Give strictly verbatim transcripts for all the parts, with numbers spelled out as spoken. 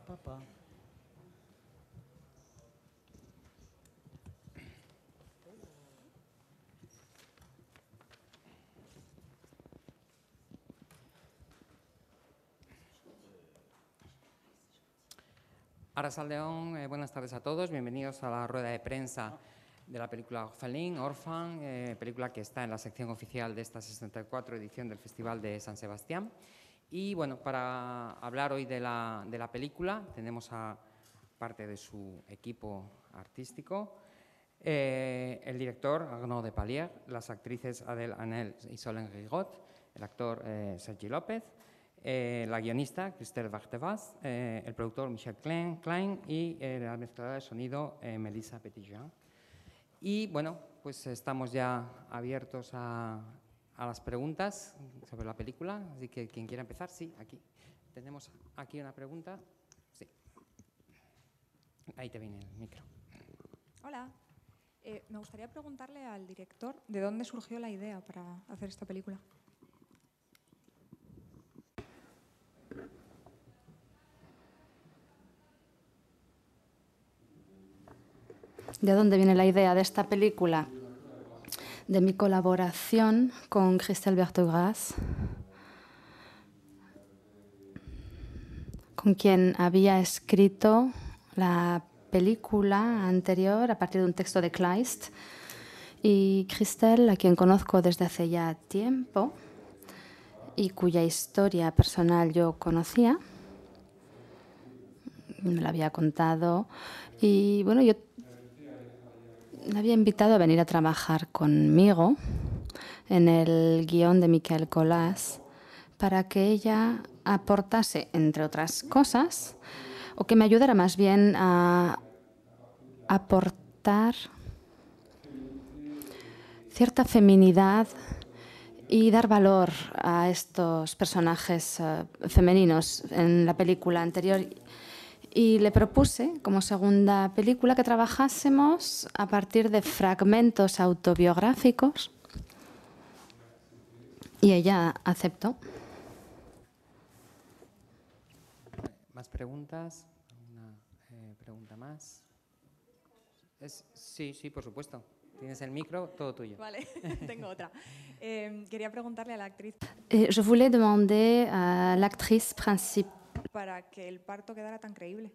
pa, pa. Arrassaldeón, eh, buenas tardes a todos, bienvenidos a la rueda de prensa de la película Orphelin, Orphan, eh, película que está en la sección oficial de esta sesenta y cuatro edición del Festival de San Sebastián. Y bueno, para hablar hoy de la, de la película tenemos a parte de su equipo artístico, eh, el director Arnaud Despalières, las actrices Adèle Haenel y Solène Rigaud, el actor eh, Sergi López, eh, la guionista Christelle Vartevas, eh, el productor Michel Klein, Klein y eh, la mezcladora de sonido eh, Melissa Petitjean. Y bueno, pues estamos ya abiertos a, a las preguntas sobre la película, así que quien quiera empezar, sí, aquí. Tenemos aquí una pregunta. Sí. Ahí te viene el micro. Hola. Eh, me gustaría preguntarle al director de dónde surgió la idea para hacer esta película. ¿De dónde viene la idea de esta película? De mi colaboración con Christelle Vartevas, con quien había escrito la película anterior a partir de un texto de Kleist. Y Christelle, a quien conozco desde hace ya tiempo y cuya historia personal yo conocía, me la había contado. Y bueno, yo me había invitado a venir a trabajar conmigo en el guión de Miquel Colàs para que ella aportase, entre otras cosas, o que me ayudara más bien a aportar cierta feminidad y dar valor a estos personajes uh, femeninos en la película anterior. Y le propuse, como segunda película, que trabajásemos a partir de fragmentos autobiográficos y ella aceptó. ¿Más preguntas? ¿Una eh, pregunta más? Es, sí, sí, por supuesto. Tienes el micro, todo tuyo. Vale, tengo otra. Eh, quería preguntarle a la actriz Et je voulais demander à l'actrice principale para que el parto quedara tan creíble.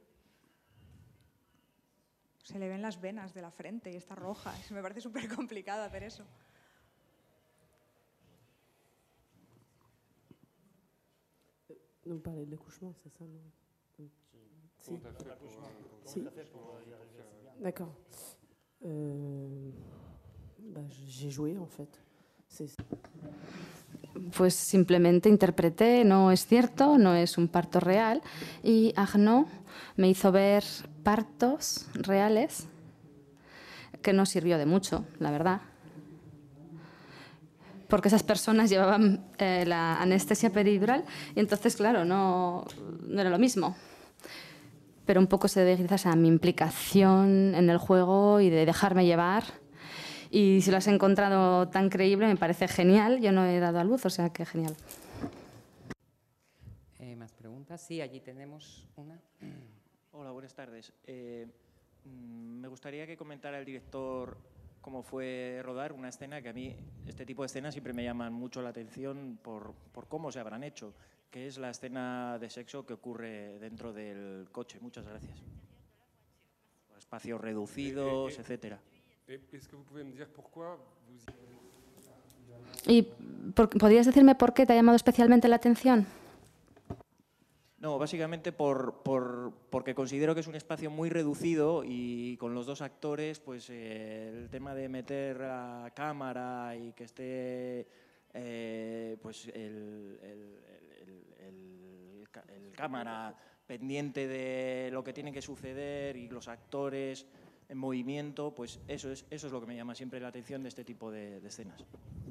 Se le ven las venas de la frente y está roja. Me parece súper complicado hacer eso. Nous parler de l'accouchement, c'est ça, non? Si. Si. D'accord. Euh, bah, j'ai joué, en fait. C'est... Pues simplemente interpreté, no es cierto, no es un parto real. Y Arnaud me hizo ver partos reales, que no sirvió de mucho, la verdad. Porque esas personas llevaban eh, la anestesia peridural y entonces, claro, no, no era lo mismo. Pero un poco se debe quizás a mi implicación en el juego y de dejarme llevar. Y si lo has encontrado tan creíble, me parece genial. Yo no he dado a luz, o sea que genial. Eh, ¿Más preguntas? Sí, allí tenemos una. Hola, buenas tardes. Eh, me gustaría que comentara el director cómo fue rodar una escena que a mí, este tipo de escenas siempre me llaman mucho la atención por, por cómo se habrán hecho, que es la escena de sexo que ocurre dentro del coche. Muchas gracias. Espacios reducidos, etcétera. Est-ce que vous pouvez me dire pourquoi vous... ¿Y por, podrías decirme por qué te ha llamado especialmente la atención? No, básicamente por, por, porque considero que es un espacio muy reducido y con los dos actores, pues eh, el tema de meter la cámara y que esté eh, pues el, el, el, el, el, el cámara pendiente de lo que tiene que suceder y los actores en movimiento, pues eso es, eso es lo que me llama siempre la atención de este tipo de, de escenas.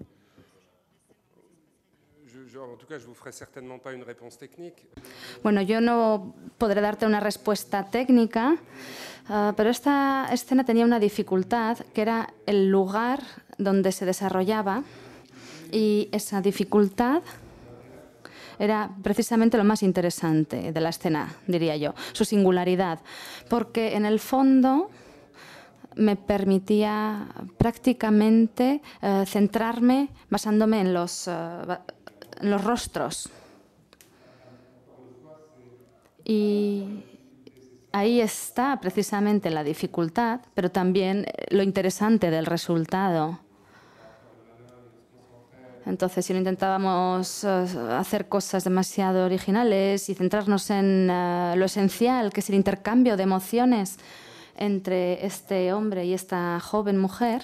Je, je, en tout cas, je vous ferai certainement pas une réponse technique. Bueno, yo no podré darte una respuesta técnica, uh, pero esta escena tenía una dificultad, que era el lugar donde se desarrollaba, y esa dificultad era precisamente lo más interesante de la escena, diría yo, su singularidad, porque en el fondo me permitía prácticamente eh, centrarme basándome en los, eh, en los rostros. Y ahí está precisamente la dificultad, pero también lo interesante del resultado. Entonces, si no intentábamos uh, hacer cosas demasiado originales y centrarnos en uh, lo esencial, que es el intercambio de emociones entre este hombre y esta joven mujer,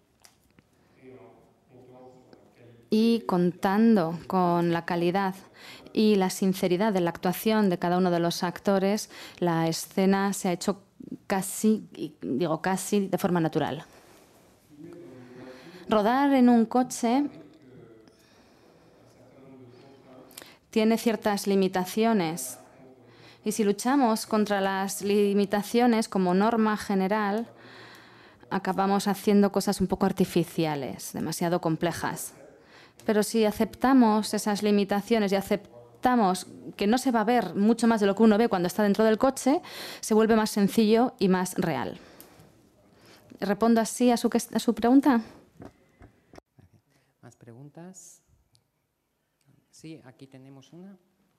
y contando con la calidad y la sinceridad de la actuación de cada uno de los actores, la escena se ha hecho casi, digo casi, de forma natural. Rodar en un coche tiene ciertas limitaciones. Y si luchamos contra las limitaciones como norma general, acabamos haciendo cosas un poco artificiales, demasiado complejas. Pero si aceptamos esas limitaciones y aceptamos que no se va a ver mucho más de lo que uno ve cuando está dentro del coche, se vuelve más sencillo y más real. ¿Respondo así a su, a su pregunta? ¿Más preguntas? Sí, aquí tenemos una.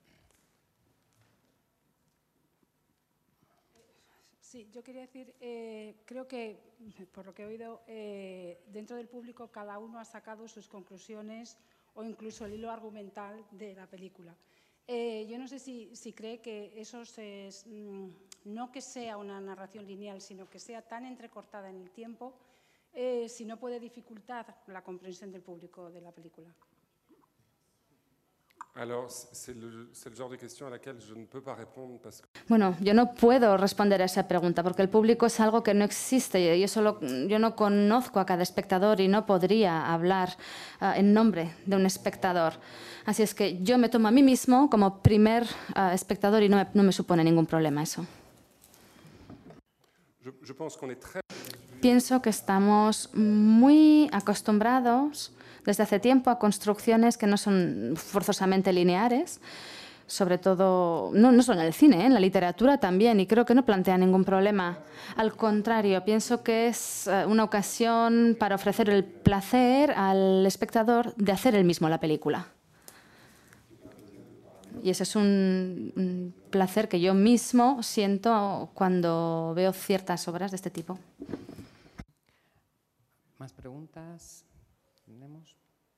Sí, yo quería decir, eh, creo que, por lo que he oído, eh, dentro del público cada uno ha sacado sus conclusiones o incluso el hilo argumental de la película. Eh, yo no sé si, si cree que eso es, no que sea una narración lineal, sino que sea tan entrecortada en el tiempo, eh, si no puede dificultar la comprensión del público de la película. Bueno, yo no puedo responder a esa pregunta porque el público es algo que no existe. Yo, solo, yo no conozco a cada espectador y no podría hablar uh, en nombre de un espectador. Así es que yo me tomo a mí mismo como primer uh, espectador y no me, no me supone ningún problema eso. Je, je pense qu'on est très... Pienso que estamos muy acostumbrados desde hace tiempo a construcciones que no son forzosamente lineares, sobre todo, no, no solo en el cine, ¿eh? En la literatura también, y creo que no plantea ningún problema. Al contrario, pienso que es una ocasión para ofrecer el placer al espectador de hacer él mismo la película. Y ese es un, un placer que yo mismo siento cuando veo ciertas obras de este tipo. ¿Más preguntas? ¿Tenemos?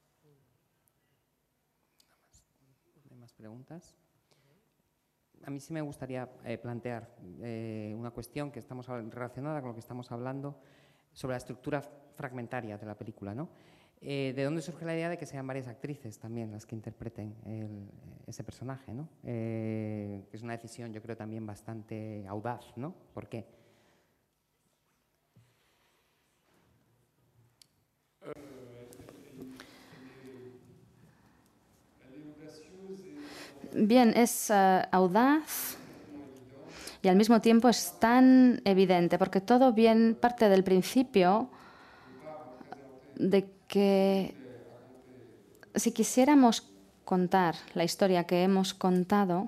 ¿Hay más preguntas? A mí sí me gustaría eh, plantear eh, una cuestión que estamos relacionada con lo que estamos hablando sobre la estructura fragmentaria de la película, ¿no? Eh, ¿De dónde surge la idea de que sean varias actrices también las que interpreten el, ese personaje, ¿no? Eh, es una decisión, yo creo, también bastante audaz, ¿no? ¿Por qué? Bien, es uh, audaz y al mismo tiempo es tan evidente, porque todo bien parte del principio de que si quisiéramos contar la historia que hemos contado,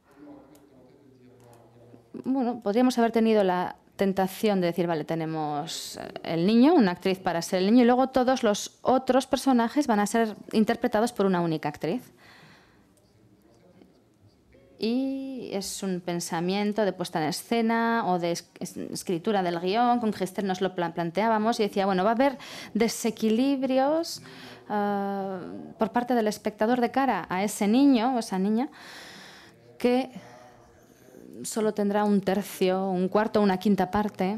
bueno, podríamos haber tenido la tentación de decir, vale, tenemos el niño, una actriz para ser el niño, y luego todos los otros personajes van a ser interpretados por una única actriz. Y es un pensamiento de puesta en escena o de escritura del guión, con Gister nos lo planteábamos y decía, bueno, va a haber desequilibrios uh, por parte del espectador de cara a ese niño o esa niña que solo tendrá un tercio, un cuarto, una quinta parte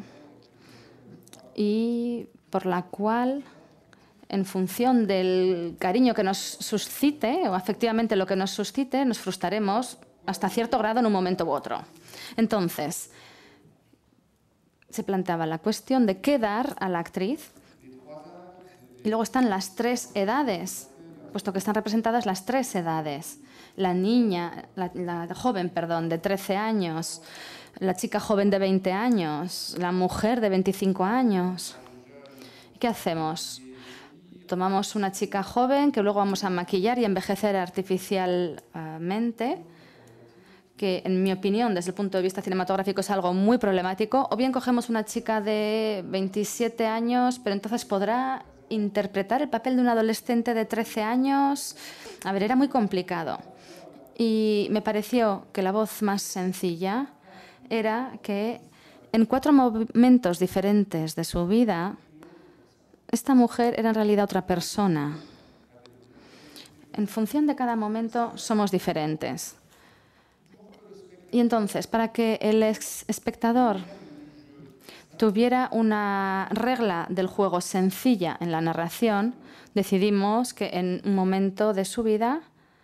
y por la cual, en función del cariño que nos suscite o afectivamente lo que nos suscite, nos frustraremos hasta cierto grado en un momento u otro. Entonces, se planteaba la cuestión de qué dar a la actriz. Y luego están las tres edades, puesto que están representadas las tres edades. La niña, la, la joven, perdón, de trece años, la chica joven de veinte años, la mujer de veinticinco años. ¿Qué hacemos? tomamos una chica joven que luego vamos a maquillar y envejecer artificialmente, que en mi opinión, desde el punto de vista cinematográfico, es algo muy problemático. O bien cogemos una chica de veintisiete años, pero entonces podrá interpretar el papel de un adolescente de trece años. A ver, era muy complicado. Y me pareció que la voz más sencilla era que en cuatro momentos diferentes de su vida, esta mujer era en realidad otra persona. En función de cada momento somos diferentes. Y entonces, para que el espectador tuviera una regla del juego sencilla en la narración, decidimos que en un momento de su vida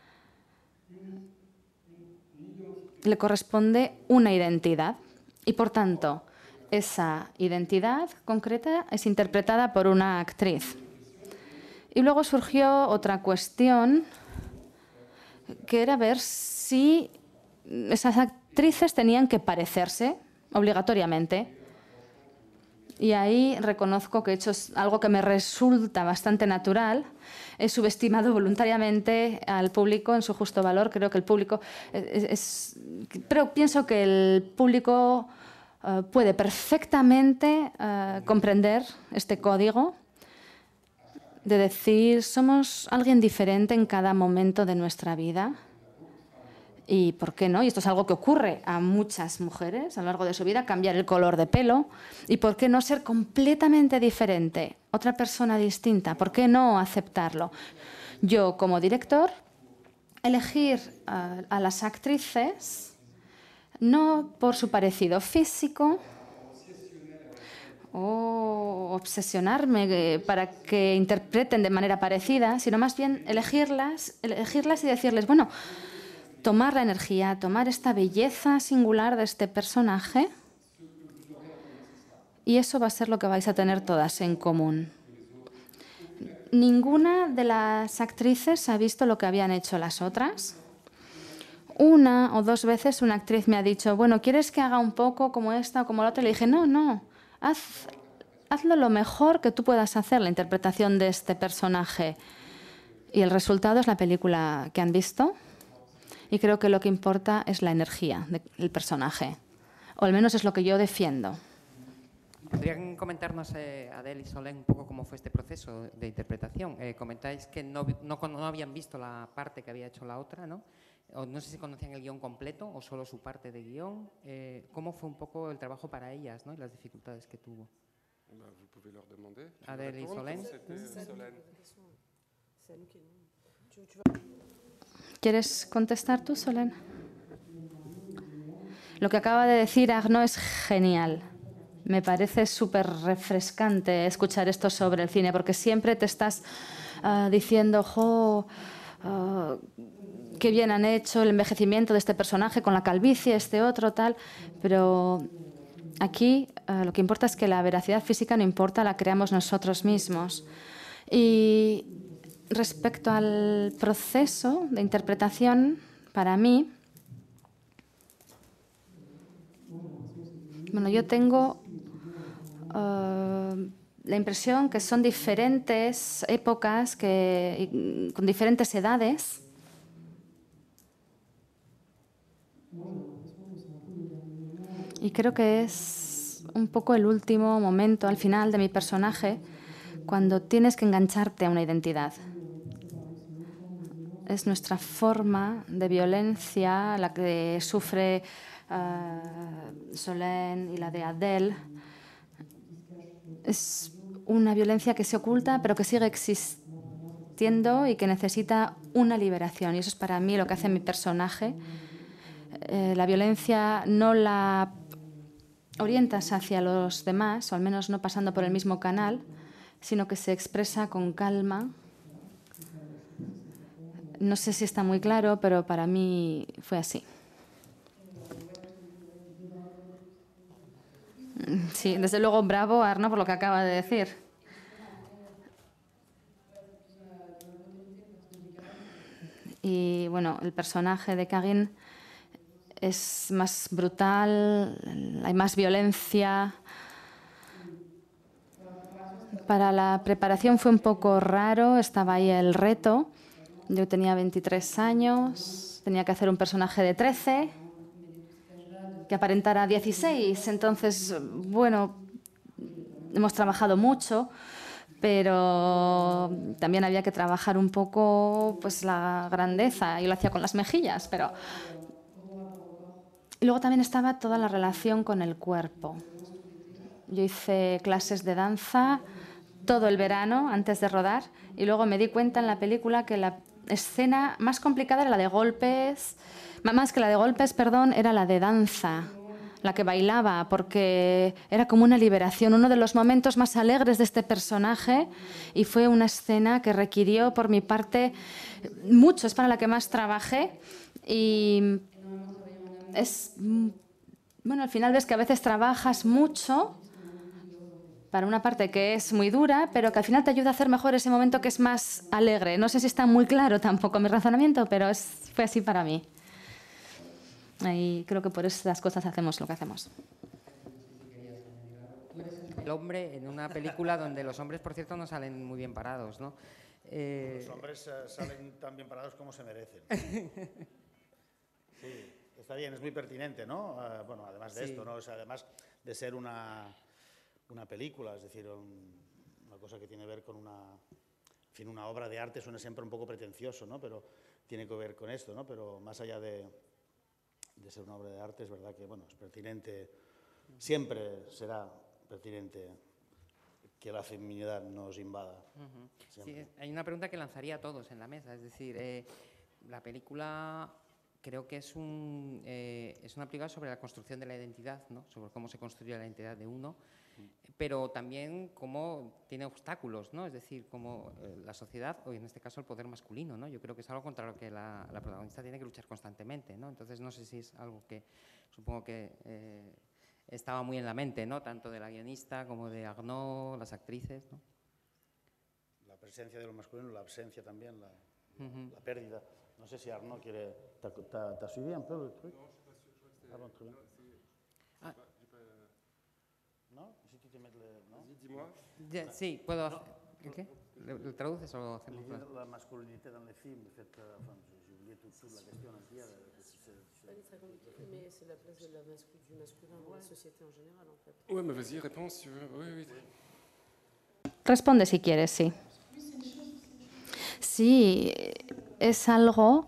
le corresponde una identidad y, por tanto, esa identidad concreta es interpretada por una actriz. Y luego surgió otra cuestión, que era ver si esas actrices tenían que parecerse obligatoriamente. Y ahí reconozco que he hecho algo que me resulta bastante natural. He subestimado voluntariamente al público en su justo valor. Creo que el público es, es, pero pienso que el público uh, puede perfectamente uh, comprender este código de decir somos alguien diferente en cada momento de nuestra vida. ¿Y por qué no? Y esto es algo que ocurre a muchas mujeres a lo largo de su vida, cambiar el color de pelo. ¿Y por qué no ser completamente diferente? Otra persona distinta. ¿Por qué no aceptarlo? Yo, como director, elegir a, a las actrices no por su parecido físico o obsesionarme para que interpreten de manera parecida, sino más bien elegirlas, elegirlas y decirles, bueno, tomar la energía, tomar esta belleza singular de este personaje, y eso va a ser lo que vais a tener todas en común. Ninguna de las actrices ha visto lo que habían hecho las otras. Una o dos veces una actriz me ha dicho, bueno, ¿quieres que haga un poco como esta o como la otra? Y le dije, no, no, haz, hazlo lo mejor que tú puedas hacer, la interpretación de este personaje. Y el resultado es la película que han visto. Y creo que lo que importa es la energía del personaje. O al menos es lo que yo defiendo. ¿Podrían comentarnos, eh, Adele y Solène, un poco cómo fue este proceso de interpretación? Eh, comentáis que no, no, no habían visto la parte que había hecho la otra, ¿no? O no sé si conocían el guión completo o solo su parte de guión. Eh, ¿Cómo fue un poco el trabajo para ellas, ¿no? Y las dificultades que tuvo? Adele y Solène. ¿Quieres contestar tú, Solène? Lo que acaba de decir Arnaud es genial. Me parece súper refrescante escuchar esto sobre el cine, porque siempre te estás uh, diciendo, jo, uh, qué bien han hecho el envejecimiento de este personaje con la calvicie, este otro, tal. Pero aquí uh, lo que importa es que la veracidad física no importa, la creamos nosotros mismos. Y respecto al proceso de interpretación, para mí, bueno, yo tengo uh, la impresión que son diferentes épocas que, con diferentes edades. Y creo que es un poco el último momento, al final, de mi personaje, cuando tienes que engancharte a una identidad. Es nuestra forma de violencia, la que sufre uh, Solène y la de Adele. Es una violencia que se oculta, pero que sigue existiendo y que necesita una liberación. Y eso es para mí lo que hace mi personaje. Eh, la violencia no la orientas hacia los demás, o al menos no pasando por el mismo canal, sino que se expresa con calma. No sé si está muy claro, pero para mí fue así. Sí, desde luego, bravo, Arnaud, por lo que acaba de decir. Y bueno, el personaje de Karine es más brutal, hay más violencia. para la preparación fue un poco raro, estaba ahí el reto. Yo tenía veintitrés años, tenía que hacer un personaje de trece, que aparentara dieciséis. Entonces, bueno, hemos trabajado mucho, pero también había que trabajar un poco pues, la grandeza. Yo lo hacía con las mejillas, pero... Y luego también estaba toda la relación con el cuerpo. Yo hice clases de danza todo el verano antes de rodar y luego me di cuenta en la película que la escena más complicada era la de golpes, más que la de golpes, perdón, era la de danza, la que bailaba, porque era como una liberación, uno de los momentos más alegres de este personaje, y fue una escena que requirió por mi parte mucho, es para la que más trabajé. Y es, bueno, al final ves que a veces trabajas mucho para una parte que es muy dura, pero que al final te ayuda a hacer mejor ese momento que es más alegre. No sé si está muy claro tampoco mi razonamiento, pero es, fue así para mí. Y creo que por esas cosas hacemos lo que hacemos. El hombre en una película donde los hombres, por cierto, no salen muy bien parados, ¿no? Eh... Los hombres uh, salen tan bien parados como se merecen. Sí, está bien, es muy pertinente, ¿no? Uh, bueno, además de sí. esto, ¿no? O sea, además de ser una, una película, es decir, un, una cosa que tiene que ver con una, en fin, una obra de arte suena siempre un poco pretencioso, ¿no? Pero tiene que ver con esto, ¿no? Pero más allá de, de ser una obra de arte, es verdad que, bueno, es pertinente, siempre será pertinente que la feminidad nos invada. Uh-huh. Sí, hay una pregunta que lanzaría a todos en la mesa, es decir, eh, la película creo que es, un, eh, es una película sobre la construcción de la identidad, ¿no? Sobre cómo se construye la identidad de uno, uh-huh. pero también cómo tiene obstáculos, ¿no? Es decir, cómo eh, la sociedad, o en este caso el poder masculino, ¿no? Yo creo que es algo contra lo que la, la protagonista tiene que luchar constantemente, ¿no? Entonces no sé si es algo que supongo que eh, estaba muy en la mente, ¿no? Tanto de la guionista como de Arnaud, las actrices, ¿no? La presencia de lo masculino, la ausencia también, la, uh-huh. la pérdida. No sé si Arnaud quiere... ¿T'as suivi un peu le truc? Non, je suis pas sûr. Je crois que ah, bon, très bien. Ah. ¿No? Si tú te metes... ¿No? Dis-moi. Ya, sí, puedo hacer... ¿El qué? ¿Lo traduces o lo hacemos? La masculinité dans les films, de fait, enfin, j'ai oublié toute, toute la question entière. Elle est très compliquée, mais c'est la place de la mascu, du masculin dans la société en général, en fait. Ouais, mais vas-y, réponds si tu veux. Oui, oui. Responde si quieres, sí. Sí, es algo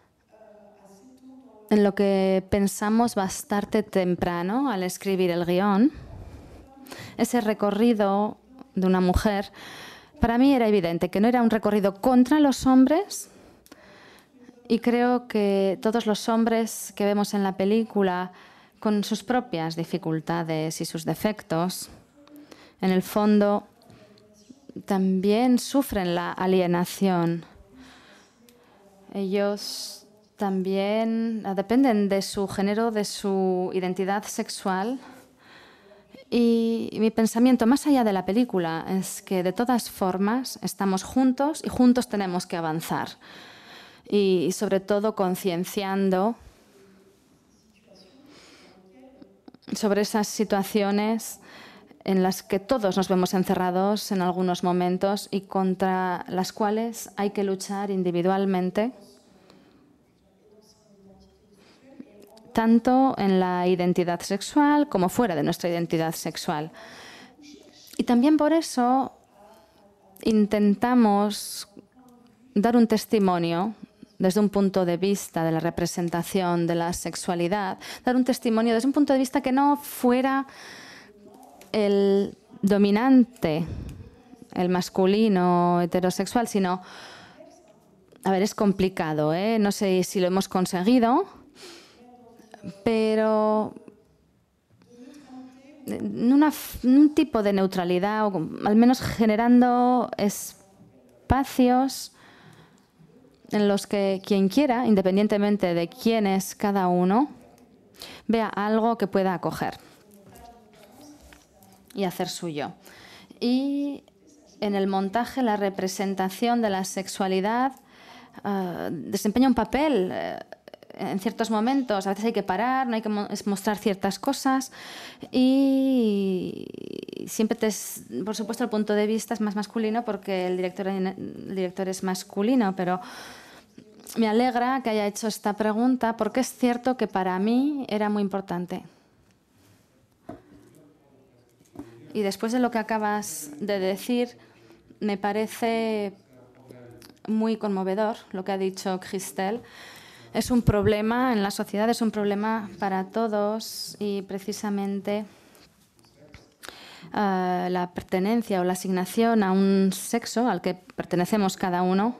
en lo que pensamos bastante temprano al escribir el guión. Ese recorrido de una mujer, para mí era evidente que no era un recorrido contra los hombres, y creo que todos los hombres que vemos en la película, con sus propias dificultades y sus defectos, en el fondo también sufren la alienación. Ellos también dependen de su género, de su identidad sexual. Y mi pensamiento, más allá de la película, es que de todas formas estamos juntos y juntos tenemos que avanzar. Y sobre todo concienciando sobre esas situaciones en las que todos nos vemos encerrados en algunos momentos y contra las cuales hay que luchar individualmente, tanto en la identidad sexual como fuera de nuestra identidad sexual. Y también por eso intentamos dar un testimonio desde un punto de vista de la representación de la sexualidad, dar un testimonio desde un punto de vista que no fuera el dominante, el masculino heterosexual, sino, a ver, es complicado, ¿eh? No sé si lo hemos conseguido, pero una, un tipo de neutralidad, o al menos generando espacios en los que quien quiera, independientemente de quién es cada uno, vea algo que pueda acoger y hacer suyo. Y en el montaje, la representación de la sexualidad uh, desempeña un papel uh, en ciertos momentos. A veces hay que parar, no hay que mo- mostrar ciertas cosas, y y siempre, te, por supuesto, el punto de vista es más masculino porque el director, el director es masculino, pero me alegra que haya hecho esta pregunta porque es cierto que para mí era muy importante. Y después de lo que acabas de decir, me parece muy conmovedor lo que ha dicho Christelle. Es un problema en la sociedad, es un problema para todos y precisamente uh, la pertenencia o la asignación a un sexo al que pertenecemos cada uno.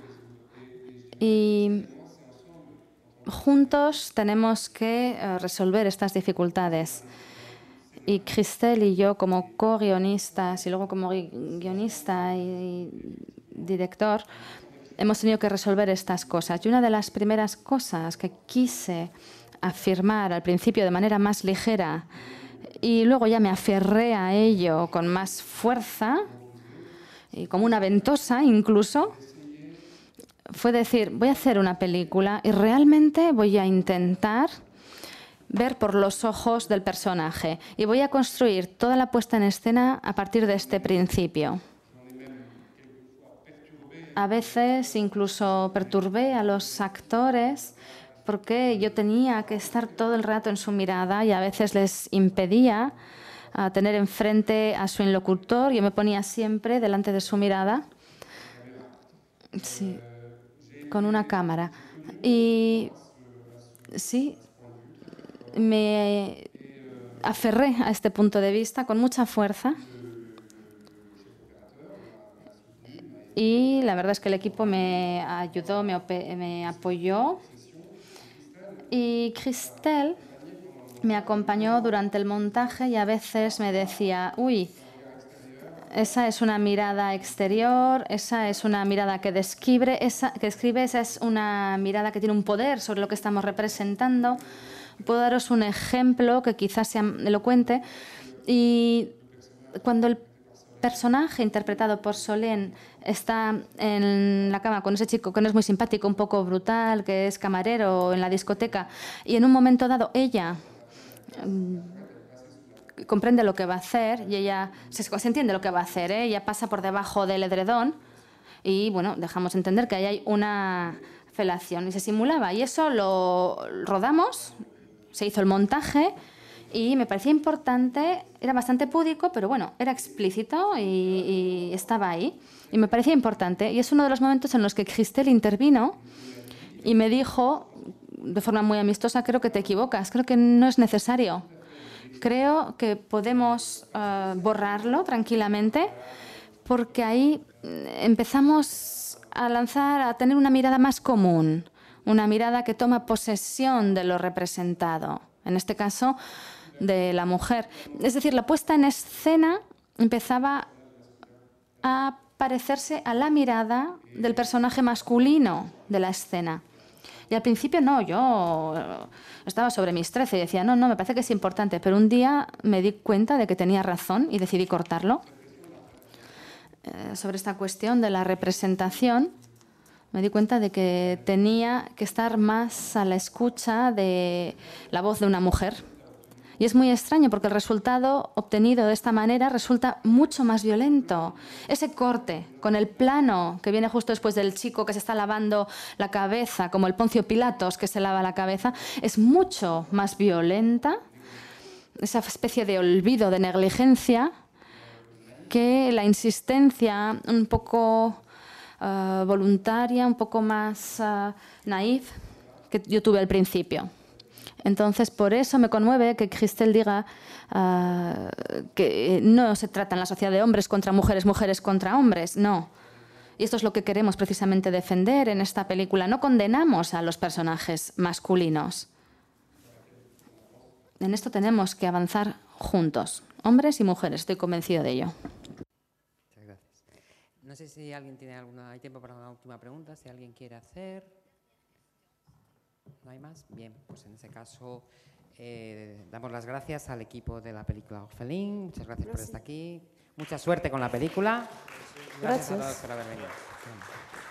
Y juntos tenemos que uh, resolver estas dificultades. Y Christelle y yo, como co-guionistas y luego como guionista y director, hemos tenido que resolver estas cosas. Y una de las primeras cosas que quise afirmar al principio de manera más ligera y luego ya me aferré a ello con más fuerza y como una ventosa incluso, fue decir, voy a hacer una película y realmente voy a intentar ver por los ojos del personaje y voy a construir toda la puesta en escena a partir de este principio. A veces incluso perturbé a los actores porque yo tenía que estar todo el rato en su mirada y a veces les impedía a tener enfrente a su interlocutor. Yo me ponía siempre delante de su mirada, sí, con una cámara. Y sí, me aferré a este punto de vista con mucha fuerza y la verdad es que el equipo me ayudó, me, me apoyó y Christelle me acompañó durante el montaje y a veces me decía, uy, esa es una mirada exterior, esa es una mirada que describe, esa, que describe, esa es una mirada que tiene un poder sobre lo que estamos representando. Puedo daros un ejemplo que quizás sea elocuente. Y cuando el personaje interpretado por Solène está en la cama con ese chico que no es muy simpático, un poco brutal, que es camarero en la discoteca, y en un momento dado ella um, comprende lo que va a hacer y ella se, se entiende lo que va a hacer, ¿eh? Ella pasa por debajo del edredón y bueno, dejamos entender que ahí hay una felación y se simulaba y eso lo rodamos. Se hizo el montaje y me parecía importante, era bastante púdico, pero bueno, era explícito y, y estaba ahí. Y me parecía importante. Y es uno de los momentos en los que Christelle intervino y me dijo, de forma muy amistosa, creo que te equivocas, creo que no es necesario. Creo que podemos uh, borrarlo tranquilamente porque ahí empezamos a lanzar, a tener una mirada más común. Una mirada que toma posesión de lo representado, en este caso de la mujer. Es decir, la puesta en escena empezaba a parecerse a la mirada del personaje masculino de la escena. Y al principio no, yo estaba sobre mis trece y decía, no, no, me parece que es importante, pero un día me di cuenta de que tenía razón y decidí cortarlo. Eh, sobre esta cuestión de la representación, me di cuenta de que tenía que estar más a la escucha de la voz de una mujer. Y es muy extraño porque el resultado obtenido de esta manera resulta mucho más violento. Ese corte con el plano que viene justo después del chico que se está lavando la cabeza, como el Poncio Pilatos que se lava la cabeza, es mucho más violenta, esa especie de olvido, de negligencia, que la insistencia un poco Uh, voluntaria, un poco más uh, naif que yo tuve al principio. Entonces, por eso me conmueve que Christelle diga uh, que no se trata en la sociedad de hombres contra mujeres, mujeres contra hombres, no. Y esto es lo que queremos precisamente defender en esta película. No condenamos a los personajes masculinos. En esto tenemos que avanzar juntos, hombres y mujeres, estoy convencido de ello. No sé si alguien tiene alguna, hay tiempo para una última pregunta, si alguien quiere hacer. ¿No hay más? Bien, pues en ese caso eh, damos las gracias al equipo de la película Orphelin. Muchas gracias, gracias por estar aquí. Mucha suerte con la película. Gracias, gracias a todos por haber venido. Bien.